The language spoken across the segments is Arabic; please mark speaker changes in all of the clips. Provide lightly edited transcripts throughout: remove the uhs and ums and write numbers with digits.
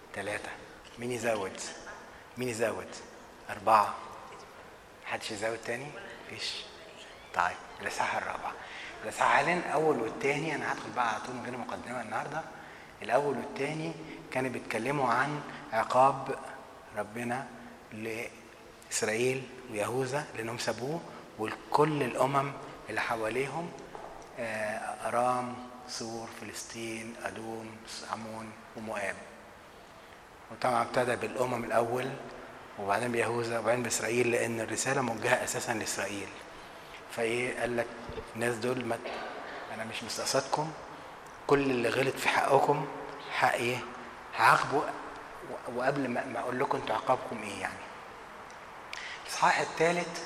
Speaker 1: 3. مين يزود؟ مين يزود؟ 4. محدش يزود تاني؟ مفيش. طيب الإصحاح الرابع. الإصحاحين الأول والتاني، أنا هدخل بقى على طول من غير مقدمة النهاردة. الأول والتاني كانوا بيتكلموا عن عقاب ربنا لإسرائيل ويهوذا لأنهم سابوه، وكل الأمم اللي حواليهم، أرام، سور، فلسطين، أدوم، عمون ومؤاب. وطبعا ابتدى بالأمم الأول وبعدين بيهوذا وبعدين بإسرائيل، لأن الرسالة موجهة أساسا لإسرائيل. فإيه قال لك الناس دول أنا مش مستقصدكم، كل اللي غلط في حقكم حق إيه؟ هعاقبه، وقبل ما أقول لكم أنتوا عقابكم إيه يعني. الإصحاح الثالث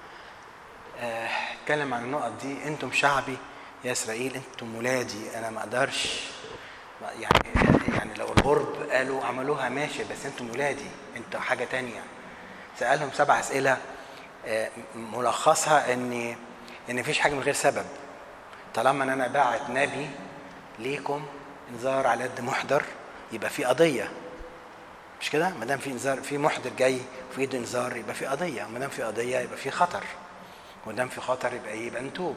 Speaker 1: اتكلم عن النقط دي. أنتم شعبي يا إسرائيل، أنتم ولادي، أنا ما أقدرش يعني لو الغرب قالوا عملوها ماشي، بس أنتم ولادي، أنتوا حاجة تانية. سألهم 7 أسئلة ملخصها ان مفيش حاجه من غير سبب. طالما ان انا باعت نبي ليكم انذار على يد محضر، يبقى في قضيه، مش كده؟ ما دام في انذار، في محضر جاي في ايده انذار، يبقى في قضيه، وما دام في قضيه يبقى في خطر، وما دام في خطر يبقى نتوب.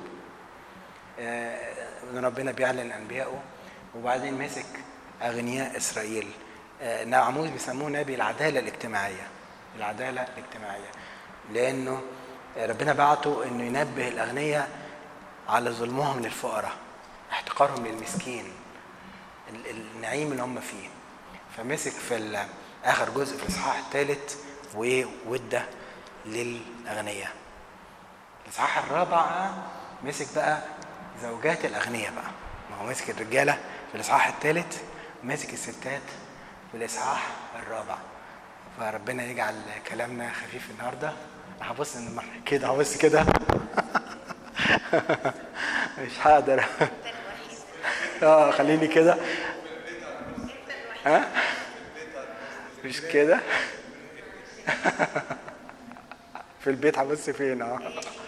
Speaker 1: ربنا بيعلن انبيائه. وبعدين مسك اغنياء اسرائيل. عموز بيسموه نبي العداله الاجتماعيه. العداله الاجتماعيه لانه ربنا بعته انه ينبه الاغنياء على ظلمهم للفقراء، احتقارهم للمسكين، النعيم اللي هم فيه. فمسك في اخر جزء في الاصحاح الثالث وودى للاغنياء. الاصحاح الرابع مسك بقى زوجات الاغنياء بقى. ما هو مسك الرجاله في الاصحاح الثالث ومسك الستات في الاصحاح الرابع. فربنا يجعل كلامنا خفيف النهارده. هبص كده، هبص كده مش هقدر خليني كده. مش كده في البيت هبص فين؟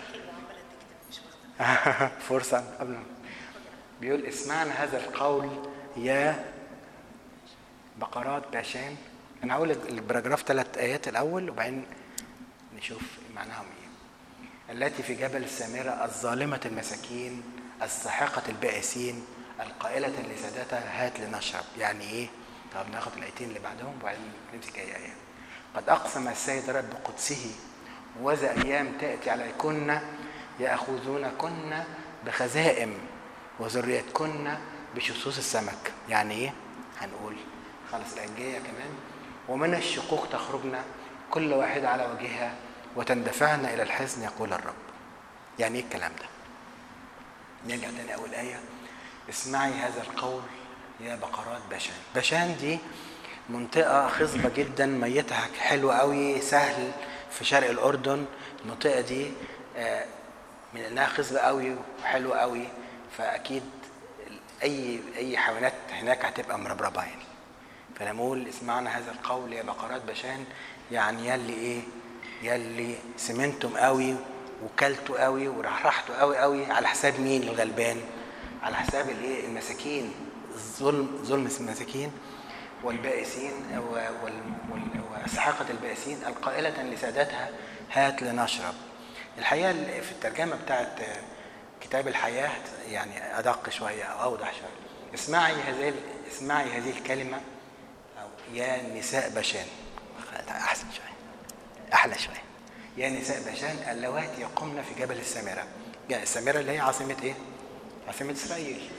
Speaker 1: فرصة قبل. بيقول اسمعنا هذا القول يا بقرات باشان. انا هقول البراجراف 3 آيات الاول وبعدين نشوف معناهم ايه. التي في جبل السامرة الظالمة المساكين الساحقة البائسين القائلة لسادتها هات لنشرب. يعني ايه؟ طب ناخد الايتين اللي بعدهم وبعدين نمسك اي ايه. قد اقسم السيد رب بقدسه وذا ايام تاتي عليكن ياخذونكن بخزائم وذريتكن بشصوص السمك. يعني ايه؟ هنقول خلص الأنجية كمان. ومن الشقوق تخرجنا كل واحدة على وجهها وتندفعنا إلى الحزن يقول الرب. يعني ايه الكلام ده؟ نرجع تاني أول آية. اسمعي هذا القول يا بقرات باشان. باشان دي منطقة خصبة جدا، ميتها حلوة قوي، سهل في شرق الأردن. المنطقة دي من انها خصبة قوي وحلوة قوي، فأكيد أي حيوانات هناك هتبقى مربربة يعني. فنقول اسمعنا هذا القول يا بقرات باشان، يعني يلي ايه؟ يلي سمنتم قوي وكلتوا قوي ورحرحتوا قوي على حساب مين الغلبان؟ على حساب الايه؟ المساكين. ظلم المساكين والبائسين وسحاقة البائسين القائلة لسادتها هات لنشرب. الحقيقة في الترجمة بتاعت كتاب الحياة يعني أدق شوية أو أوضح شوية. اسمعي هذه الكلمة يا نساء باشان. أحسن شوية، أحلى شوية. يا نساء باشان اللواتي يقمن في جبل السامرة. يعني السامرة اللي هي عاصمة إيه؟ عاصمة إسرائيل.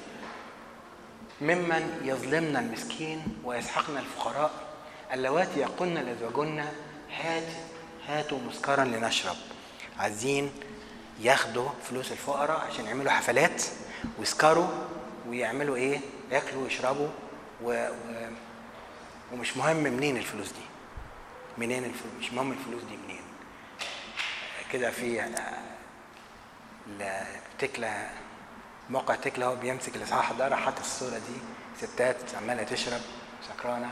Speaker 1: ممن يظلمن المسكين ويسحقن الفقراء اللواتي يقولن لأزواجهن هاتوا مسكرا لنشرب. عايزين ياخدوا فلوس الفقراء عشان يعملوا حفلات ويسكروا ويعملوا ايه؟ ياكلوا ويشربوا ومش مهم منين الفلوس دي، مش مهم الفلوس دي منين. كده في تكلا، موقع تكلا هو بيمسك الاصحاح ده، راح حاطط الصوره دي ستات عماله تشرب سكرانه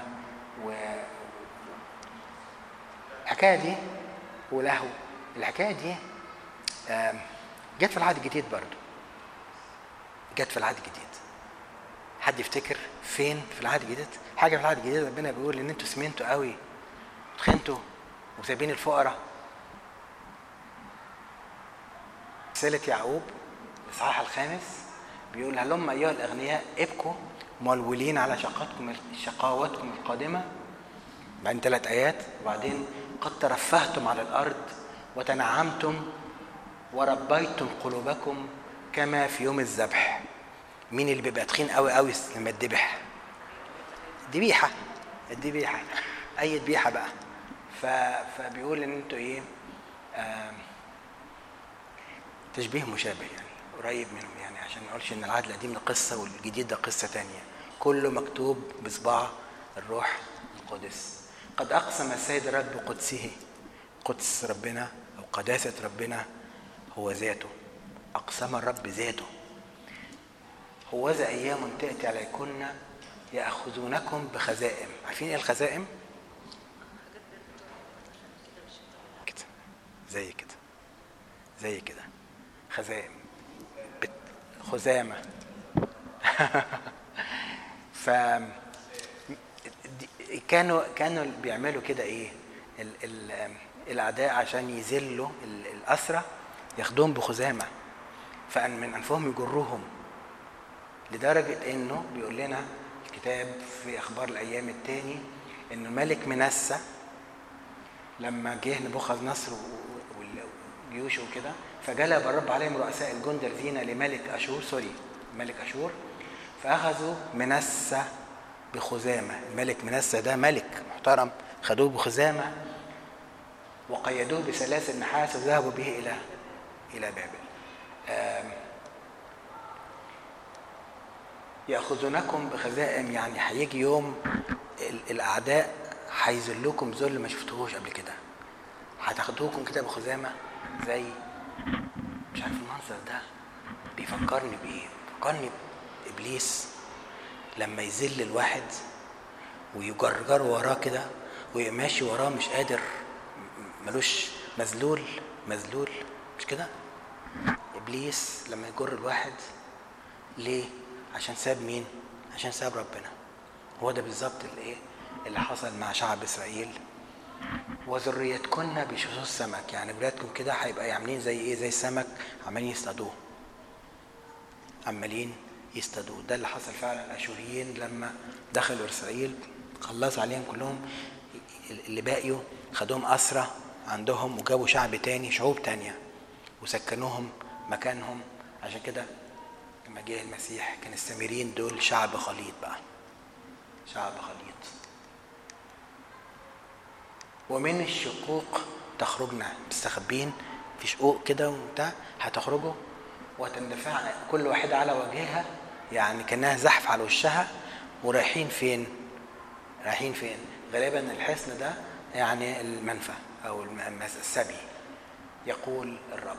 Speaker 1: الحكايه دي ولهو. الحكايه دي جت في العهد الجديد برضو، جت في العهد الجديد. حد يفتكر فين في العهد الجديد؟ حاجه في العهد الجديد ربنا بيقول ان انتوا سمنتوا قوي وتخنتوا وسايبين الفقراء. رسالة يعقوب الإصحاح 5 بيقول هلم أيها الأغنياء ابكوا مولولين على شقاوتكم القادمة. بعدين 3 آيات وبعدين قد ترفهتم على الأرض وتنعمتم وربيتم قلوبكم كما في يوم الذبح. مين اللي بيبقى تخين قوي قوي لما الذبح؟ الذبيحة أي ذبيحة بقى. فبيقول إن أنتوا إيه تشبيه مشابه يعني قريب منهم، يعني عشان ما نقولش ان العهد القديم ده قصه والجديد ده قصه تانية. كله مكتوب بصباع الروح القدس. قد اقسم السيد الرب بقدسه، قدس ربنا او قداسه ربنا هو ذاته. اقسم الرب ذاته هوذا ايام تاتي عليكن ياخذونكم بخزائم. عارفين ايه الخزائم؟ كده زي كده خزائم خزامة. ف كانوا بيعملوا كده ايه الاعداء عشان يذلوا الاسرى ياخدوهم بخزامة من انفهم يجروهم، لدرجة انه بيقول لنا الكتاب في اخبار الايام الثاني انه الملك منسى لما جه نبوخذ نصر والجيوش وكده فجلب الرب عليهم رؤساء الجند الذين لملك أشور فأخذوا منسى بخزامة. الملك منسى ده ملك محترم، خدوه بخزامة وقيدوه بسلاسل نحاس وذهبوا به إلى بابل. يأخذونكم بخزائم يعني هيجي يوم الأعداء هيذلوكم ذل ما شفتوهوش قبل كده، هتاخدوكم كده بخزامة زي مش عارف المنظر ده بيفكرني بايه؟ بيفكرني بابليس لما يذل الواحد ويجرجر وراه كده ويماشي وراه مش قادر، ملوش مذلول مش كده؟ ابليس لما يجر الواحد ليه؟ عشان ساب مين؟ عشان ساب ربنا. هو ده بالظبط اللي حصل مع شعب اسرائيل. وذريتكن بشذوذ السمك، يعني ولادكم كده هيبقى عاملين زي ايه؟ زي السمك عمالين يصطادوه. ده اللي حصل فعلا. الاشوريين لما دخلوا اسرائيل خلصوا عليهم كلهم، اللي باقيوا خدوهم اسرى عندهم وجابوا شعوب تانية وسكنوهم مكانهم. عشان كده لما جه المسيح كان السامريين دول شعب خليط بقى، شعب خليط. ومن الشقوق تخرجنا، مستخبين في شقوق كده وبتاع، هتخرجوا وتندفع كل واحدة على وجهها، يعني كأنها زحف على وشها. ورايحين فين؟ غالبا الحصن ده يعني المنفى او السبي يقول الرب.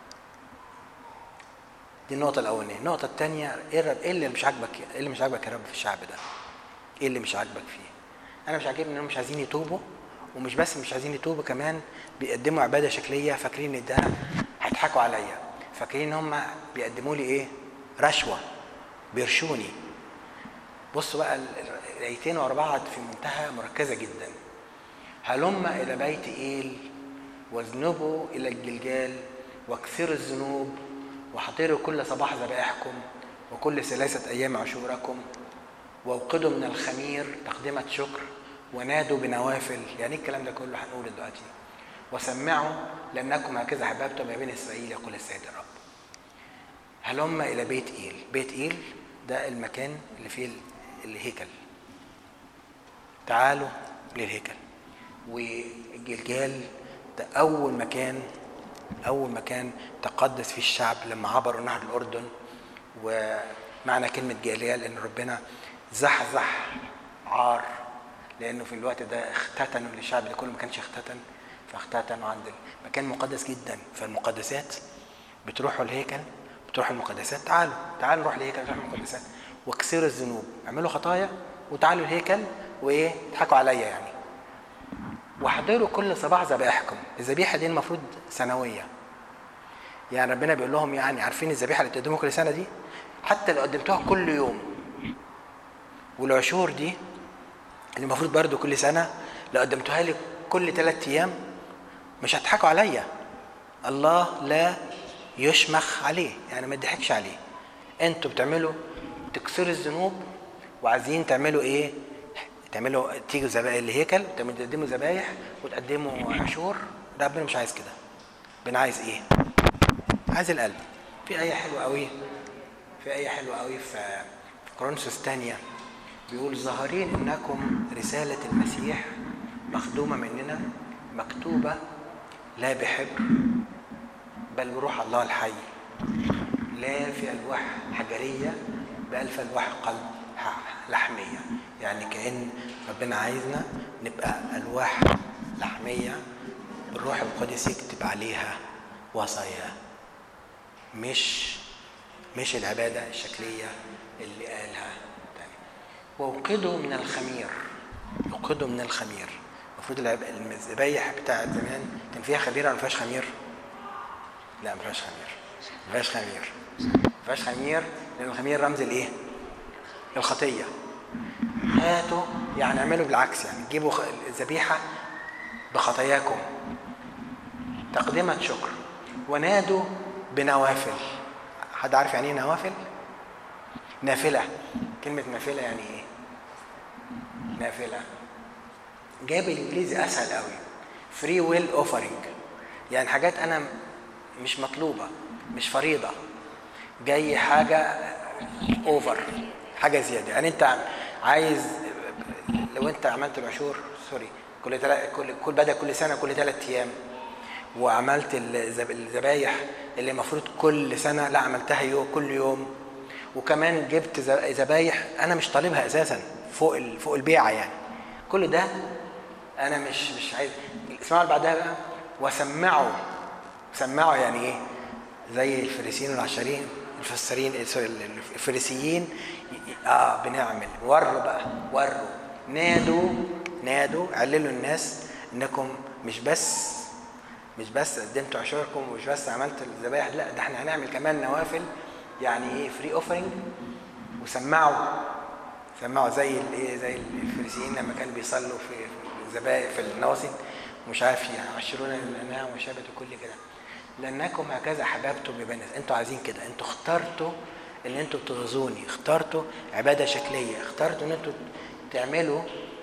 Speaker 1: دي النقطة الأولانية. النقطة الثانية ايه اللي مش عاجبك يا رب في الشعب ده؟ ايه اللي مش عاجبك فيه؟ انا مش عاجبني انهم مش عايزين يتوبوا، ومش بس مش عايزين يتوبوا، كمان بيقدموا عبادة شكلية، فاكرين ان ده هيضحكوا عليا، فاكرين ان هم بيقدموا لي ايه؟ رشوة، بيرشوني. بصوا بقى الايتين ورا بعض في منتهى مركزة جدا. هلم الى بيت إيل واذنبوا الى الجلجال واكثروا الذنوب وحضروا كل صباح ذبائحكم وكل 3 أيام عشوركم واوقدوا من الخمير تقدمة شكر ونادوا بنوافل. يعني الكلام ده كله هنقوله دلوقتي. وسمعوا لأنكم هكذا حببتم يا بني إسرائيل يقول السيد الرب. هلم إلى بيت إيل. بيت إيل ده المكان اللي فيه الهيكل. تعالوا للهيكل. والجلجال ده أول مكان تقدس فيه الشعب لما عبروا نهر الأردن. ومعنى كلمة جلجال إن ربنا زحزح عار، لأنه في الوقت ده اختتنوا للشعب اللي كله ما كانش اختتن، فاختتنوا عند مكان مقدس جدا. فالمقدسات بتروحوا الهيكل، بتروحوا المقدسات، تعالوا نروح الهيكل، نروح المقدسات واكسروا الذنوب، اعملوا خطايا وتعالوا الهيكل وايه؟ تضحكوا عليا يعني. واحضروا كل صباح ذبائحكم. الذبيحه دي المفروض سنويه، يعني ربنا بيقول لهم يعني عارفين الذبيحه اللي بتقدموها كل سنه دي، حتى لو قدمتوها كل يوم والعشور دي اللي المفروض برضو كل سنة لو قدمتوها لي كل 3 أيام مش هتضحكوا عليا. الله لا يشمخ عليه، يعني ما يضحكش عليه. انتوا بتعملوا تكسروا الذنوب وعايزين تعملوا ايه؟ تعملوا تيجوا الهيكل تقدموا ذبايح وتقدموا عشور. ده ربنا مش عايز كده. ربنا عايز ايه؟ عايز القلب. في آية حلوة قوي في كورنثوس الثانية بيقول ظاهرين انكم رسالة المسيح مخدومة مننا مكتوبة لا بحبر بل بروح الله الحي، لا في ألواح حجرية بل في ألواح قلب لحمية. يعني كأن ربنا عايزنا نبقى ألواح لحمية بالروح القدس يكتب عليها وصايا، مش العبادة الشكلية اللي قالها تاني. ووقدوا من الخمير. يوقدوا من الخمير. المفروض الذبايح بتاعت زمان كان فيها خمير ولا ما فيهاش خمير؟ لا ما فيهاش خمير لأن الخمير رمز الايه؟ الخطية. هاتوا يعني اعملوا بالعكس، يعني جيبوا الذبيحة بخطاياكم تقدمة شكر ونادوا بنوافل. حد عارف يعني ايه نوافل؟ نافلة. كلمة نافلة يعني ايه؟ نافلة جايب الانجليزي اسهل قوي. فري ويل اوفرنج، يعني حاجات انا مش مطلوبة، مش فريضة، جاي حاجة اوفر، حاجة زيادة. يعني انت عايز لو انت عملت العشور كل بدأ كل سنة كل 3 أيام، وعملت الذبايح اللي المفروض كل سنة لا عملتها كل يوم، وكمان جبت ذبايح انا مش طالبها اساسا فوق البيعة، يعني كل ده انا مش عايز. اسمعوا اللي بعدها بقى. سمعوا يعني ايه؟ زي الفريسيين والعشرين الفريسيين بنعمل وروا نادوا عللوا الناس انكم مش بس قدمتوا عشوركم ومش بس عملتوا الذبائح، لا ده احنا هنعمل كمان نوافل. يعني ايه فري اوفرنج؟ وسمعوا زي الفريسيين لما كانوا بيصلوا في الذبائح في النواسك مش عارف يعشرون الانام وشابت وكل كده. لانكم هكذا حببتم ببني. انتوا عايزين كده، انتوا اخترتوا ان انتوا بتغزوني، اخترتوا عباده شكليه، اخترتوا ان انتوا تعملوا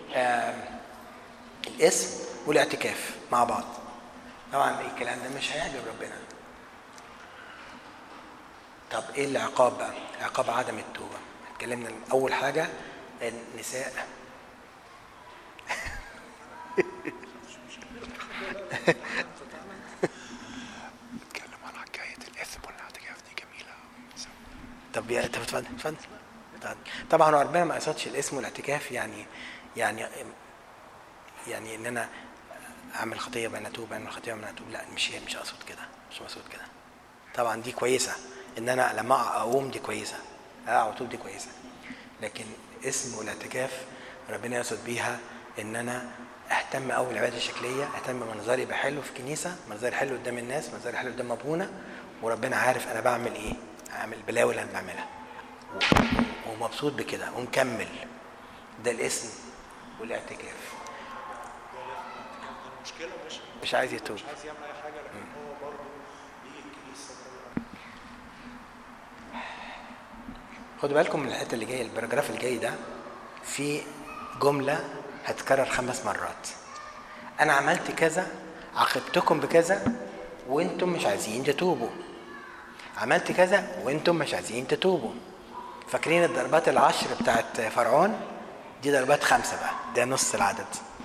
Speaker 1: الاسم والاعتكاف مع بعض. طبعا الكلام ده مش هيعجب ربنا. طب ايه العقاب بقى؟ عقاب عدم التوبه. اتكلمنا اول حاجه النساء
Speaker 2: اتكلم عن حكايه الاثم والاعتكاف دي جميله.
Speaker 1: طب اتفضل. طبعا ربنا ما قصدش الاسم والاعتكاف يعني ان انا اعمل خطيه بان اتوب، لا مش اقصد كده. طبعا دي كويسه ان انا لما اقوم دي كويسه، اطوب دي كويسه، لكن اسم والاعتكاف ربنا يقصد بيها ان انا اهتم قوي بالعباده الشكليه، اهتم بمنظري يبقى حلو في كنيسه، منظري حلو قدام الناس، منظري حلو قدام ابونا، وربنا عارف انا بعمل ايه، اعمل البلاوي اللي انا بعملها ومبسوط بكده ومكمل. ده الاسم والاعتكاف.
Speaker 2: المشكله
Speaker 1: مش عايز يتوب،
Speaker 2: مش عايز يعمل اي حاجه، لكن هو برضه ليه الكنيسه.
Speaker 1: خدوا بالكم من الحته اللي جايه، الباراجراف اللي جاي ده في جمله هتكرر 5 مرات. انا عملت كذا، عاقبتكم بكذا وانتم مش عايزين تتوبوا. عملت كذا وانتم مش عايزين تتوبوا. فاكرين الضربات 10 بتاعت فرعون؟ دي ضربات 5 بقى، ده نص العدد.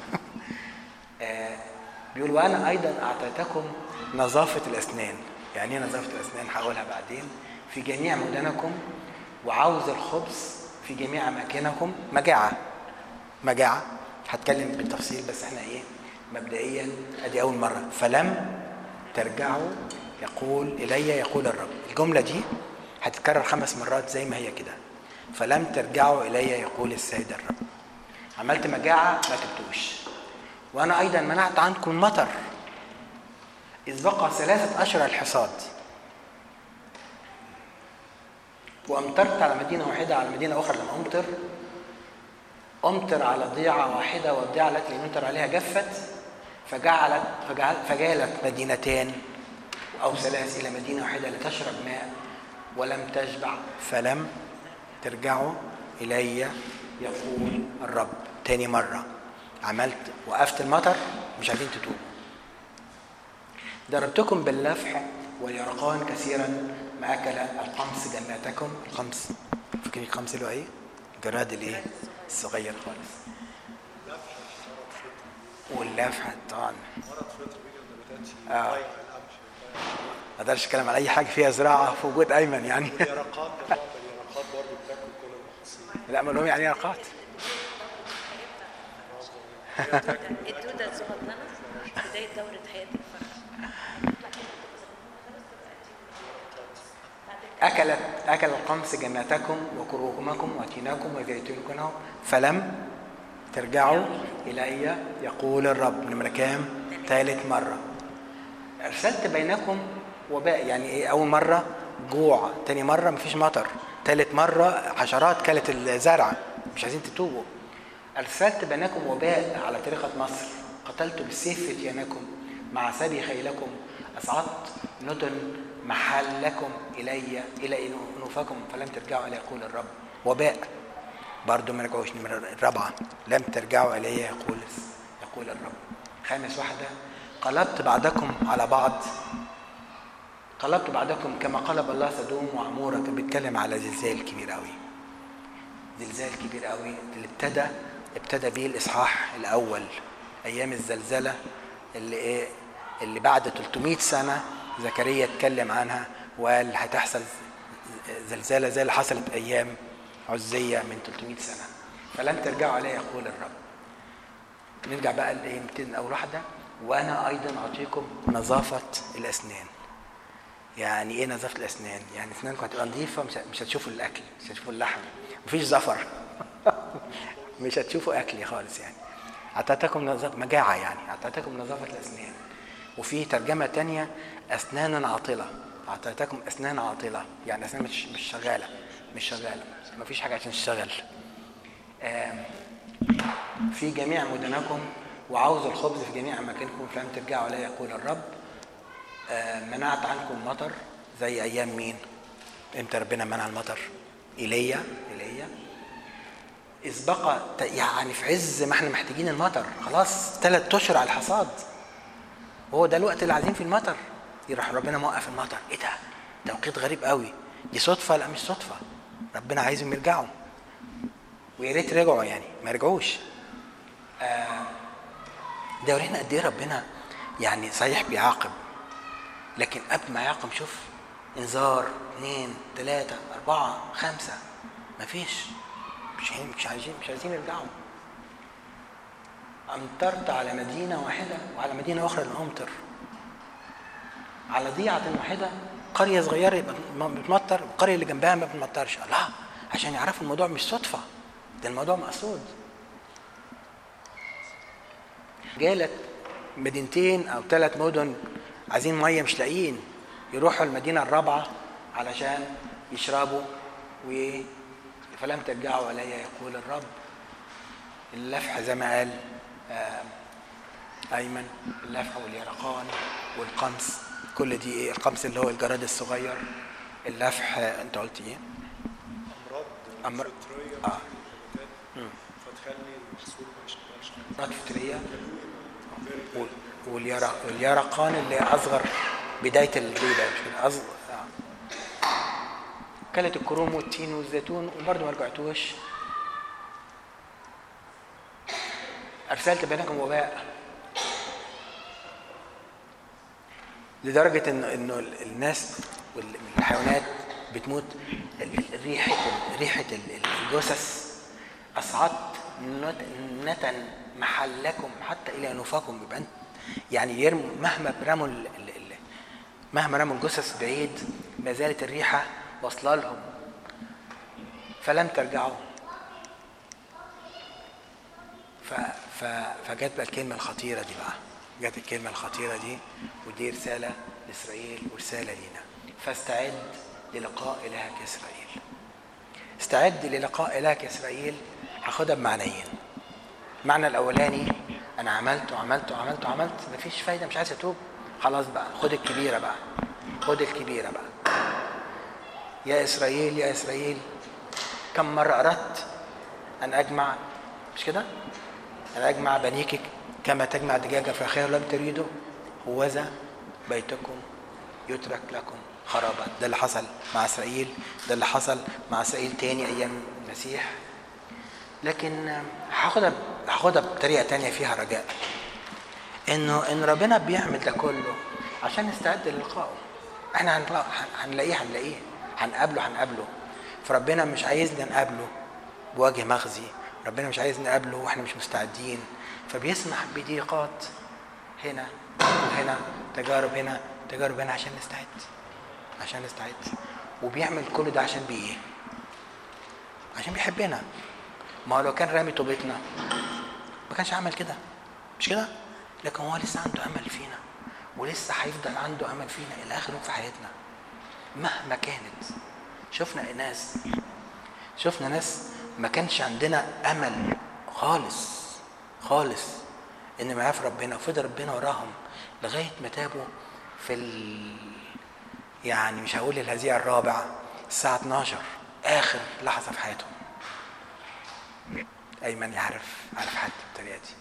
Speaker 1: بيقول وانا ايضا اعطيتكم نظافه الاسنان. يعني ايه نظافه الاسنان؟ هقولها بعدين. في جميع مدنكم، وعوز الخبز في جميع اماكنكم. مجاعه هتكلم بالتفصيل، بس احنا مبدئيا ادي اول مره. فلم ترجعوا يقول الرب. الجمله دي هتتكرر 5 مرات زي ما هي كده. فلم ترجعوا الي يقول السيد الرب. عملت مجاعه ما تبتوش. وانا ايضا منعت عنكم المطر اذ بقى 3 أشهر الحصاد، وامطرت على مدينه واحده على مدينه اخرى لم امطر، أمطر على ضيعة واحدة والضيعة التي لم يمطر عليها جفت، فجالت مدينتان أو ثلاث إلى مدينة واحدة لتشرب ماء ولم تشبع، فلم ترجعوا إلي يقول الرب. تاني مرة وقفت المطر، مش عايزين تتوبوا. ضربتكم باللفح واليرقان كثيرا ما أكل القمص جناتكم. القمص، فاكرين القمص اللي هو إيه؟ الجراد الإيه؟ الصغير خالص. واللفح طبعا ما اقدرش اتكلم على اي حاجه فيها زراعه في وجود ايمن يعني.
Speaker 3: اليرقات ده نوع من اليرقات برضه بتاكل كل المحاصيل.
Speaker 1: لا، ما لهم يعني يرقات.
Speaker 4: الدودة الصغننة بداية دورة حياة الفرخ.
Speaker 1: أكل القمص جناتكم وكرومكم وتيناكم وزيتونكم فلم ترجعوا إلي يقول الرب. نمرة كام؟ ثالث مرة. أرسلت بينكم وباء، يعني إيه؟ أول مرة جوع، تاني مرة مفيش مطر، ثالث مرة حشرات كلت الزرع، مش عايزين تتوبوا. أرسلت بينكم وباء على طريقة مصر، قتلت بالسيف فتيانكم مع سبي خيلكم، أصعدت ندن محلكم إلى أنوفكم فلم ترجعوا إلي يقول الرب. وباء برضو ما رجعوش. نمرة الرابعة لم ترجعوا إلي يقول الرب. خامس واحدة قلبت بعضكم على بعض، قلبت بعضكم كما قلب الله سدوم وعمورة. كان بيتكلم على زلزال كبير قوي، زلزال كبير قوي اللي ابتدى بيه الإصحاح الأول، أيام الزلزلة اللي بعد 300 سنة زكريا اتكلم عنها وقال هتحصل زلزالة زي اللي حصلت أيام عزية من 300 سنة. فلن ترجعوا عليه يقول الرب. نرجع بقى لإيه أول واحدة، وأنا أيضا أعطيكم نظافة الأسنان. يعني إيه نظافة الأسنان؟ يعني أسنانكم هتبقى نظيفة، مش هتشوفوا الأكل، مش هتشوفوا اللحم، مفيش زفر. مش هتشوفوا أكل خالص. يعني أعطيتكم نظافة مجاعة، يعني أعطيتكم نظافة الأسنان. وفي ترجمة تانية أسنانا عاطلة، أعطيتكم أسنان عاطلة، يعني أسنان مش شغالة، مفيش حاجة عشان تشتغل. في جميع مدنكم وعوز الخبز في جميع أماكنكم فلم ترجعوا عليه يقول الرب. منعت عنكم مطر زي أيام مين؟ إمتى ربنا منع المطر؟ إيليا. إذ بقى يعني في عز ما احنا محتاجين المطر، خلاص 3 أشهر على الحصاد، وهو ده الوقت اللي عايزين في المطر، يروح ربنا موقف المطر. ايه ده؟ توقيت غريب قوي. دي صدفة؟ لا مش صدفة، ربنا عايزهم يرجعوا، ويا ريت رجعوا، يعني ما رجعوش. ده ورينا قد ايه ربنا يعني صحيح بيعاقب، لكن قبل ما يعاقب شوف انذار 2 3 4 5 مفيش، مش عايزين يرجعوا. أمطرت على مدينة واحدة وعلى مدينة أخرى لم أمطر، على ضيعة واحدة قرية صغيرة بتمطر والقرية اللي جنبها ما بتمطرش. لا، عشان يعرفوا الموضوع مش صدفة، ده الموضوع مقصود. جالت مدينتين أو 3 مدن عايزين مية مش لاقيين، يروحوا المدينة الرابعة علشان يشربوا، فلم ترجعوا علي يقول الرب. اللفح زي ما قال أيمن، اللفح واليرقان والقمص، كل دي إيه؟ القمص اللي هو الجراد الصغير، اللفح أنت قلت إيه؟
Speaker 3: أمراض فطرية فتخلي المحصول ما يشتغلش.
Speaker 1: أمراض فطرية. واليرقان اللي أصغر بداية البيضة، أصغر. كلت الكروم والتين والزيتون وبرضه ما رجعتوش. أرسلت بينكم وباء لدرجة إنه الناس والحيوانات بتموت. ريحة الجثث. أصعدت نتن محلكم حتى إلى أنوفكم. يبقى يعني يرموا مهما رموا الجثث بعيد ما زالت الريحة واصله لهم، فلم ترجعوا. فجت بقى الكلمة الخطيرة دي جت الكلمة الخطيرة دي، ودي رسالة لإسرائيل ورسالة لينا. فاستعد للقاء إلهك إسرائيل. استعد للقاء إلهك إسرائيل. هاخدها بمعنيين. المعنى الاولاني انا عملت وعملت وعملت وعملت مفيش فايده، مش عايز اتوب، خلاص بقى خد الكبيره بقى، خد الكبيره بقى. يا اسرائيل يا اسرائيل كم مره اردت ان اجمع، مش كده؟ ان اجمع بنيك كما تجمع دجاجه فاخرها ولم تريدوا، هوذا بيتكم يترك لكم خرابا. ده اللي حصل مع اسرائيل، ده اللي حصل مع اسرائيل تاني ايام المسيح. لكن هاخدها بطريقه تانية فيها رجاء، ان ربنا بيعمل ده كله عشان نستعد للقائه. احنا هنلاقيه هنقابله. فربنا مش عايزنا نقابله بوجه مخزي، ربنا مش عايزنا نقابله واحنا مش مستعدين، فبيسمح بضيقات هنا وهنا، تجارب هنا تجارب هنا عشان نستعد. وبيعمل كل ده عشان ايه؟ عشان بيحبنا. ما هو لو كان رامي توبتنا ما كانش عمل كده، مش كده؟ لكن هو لسه عنده امل فينا، ولسه هيفضل عنده امل فينا الى اخر يوم في حياتنا مهما كانت. شفنا ناس ما كانش عندنا امل خالص ان معاه في ربنا، وفضل ربنا وراهم لغايه ما تابوا يعني مش هقول الهزيع الرابع، الساعه 12 اخر لحظه في حياتهم. ايمن يعرف حد بالطريقه دي.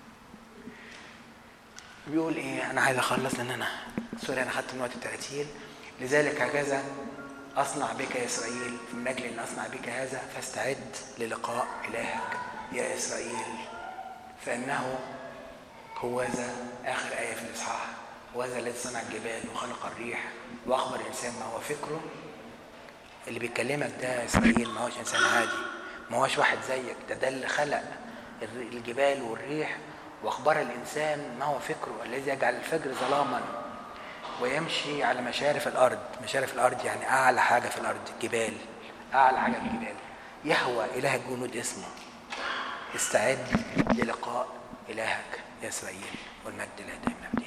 Speaker 1: بيقول ايه؟ انا عايز اخلص لان انا خدت من وقت الترتيل. لذلك هكذا اصنع بك يا اسرائيل، من اجل ان اصنع بك هذا فاستعد للقاء الهك يا اسرائيل، فانه هوذا اخر ايه في الاصحاح، وهذا الذي صنع الجبال وخلق الريح واخبر الانسان ما هو فكره. اللي بيكلمك ده اسرائيل ما هوش انسان عادي، ما هوش واحد زيك، ده اللي خلق الجبال والريح واخبار الانسان ما هو فكره، الذي يجعل الفجر ظلاما ويمشي على مشارف الارض. مشارف الارض يعني اعلى حاجه في الارض، الجبال، اعلى حاجه في الجبال. يهوى اله الجنود اسمه. استعد للقاء الهك يا اسرائيل، والمجد لا دائما.